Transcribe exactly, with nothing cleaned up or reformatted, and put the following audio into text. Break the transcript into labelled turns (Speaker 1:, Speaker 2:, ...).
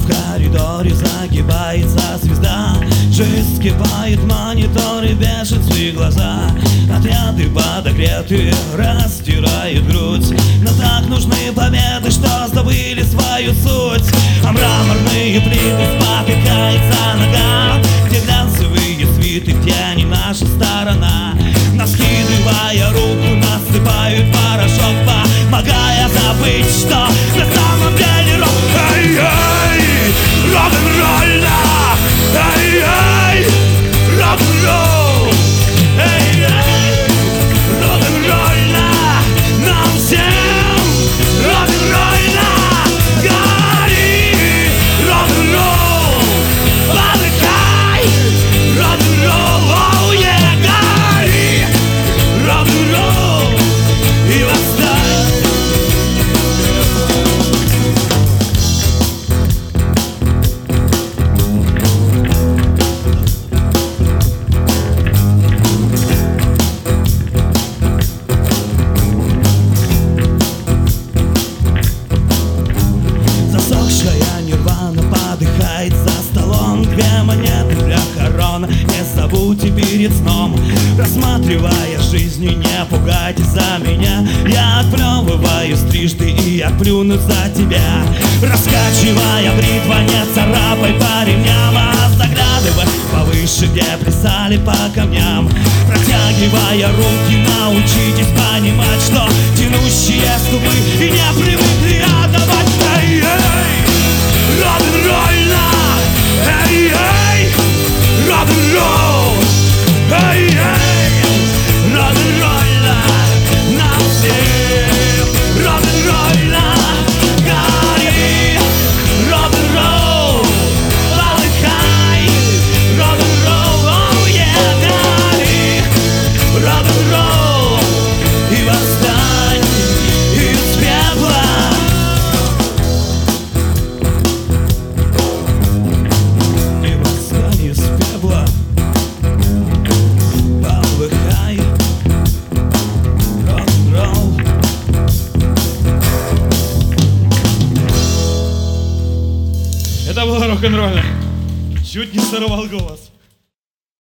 Speaker 1: В коридоре загибается звезда, жизнь скипает, мониторы бешит свои глаза. Отряды подогретые растирают грудь, но так нужны победы, что забыли свою суть. А мраморные плиты спотыкается нога, где глянцевые свиты, где не наша сторона. Наскидывая руку, насыпают порошок, помогая забыть, что на самом деле рок. Эй-эй, рок-н-ролльно, эй-эй, рок-н-ролл, эй-эй, рок-н-ролльно, нам всем рок-н-ролльно. Гори, рок-н-ролл, подыхай, рок-н-ролл, оу, е, гори, рок-н-ролл и восстань. Засохшая нирвана подыхает за столом. Две монеты для хорона, не забудьте перед сном. Рассматривая жизнь, не пугайтесь за меня. Я отплевываю стрижды и отплюну за тебя. Раскачивая бритва, не царапай по ремням, а заглядывай повыше, где плясали по камням. Протягивая руки, научитесь понимать, что тянущие ступы и не привыкли отдавать. Эй-эй, рок-н-ролльно, эй-эй, рок-н-ролл, эй-эй, рок-н-ролльно, нам всем рок-н-ролльно. Гори, рок-н-ролл, полыхай, рок-н-ролл, оу, е, гори, рок-н-ролл и восстань из пепла.
Speaker 2: Это было рок-н-ролльно. Чуть не сорвал голос.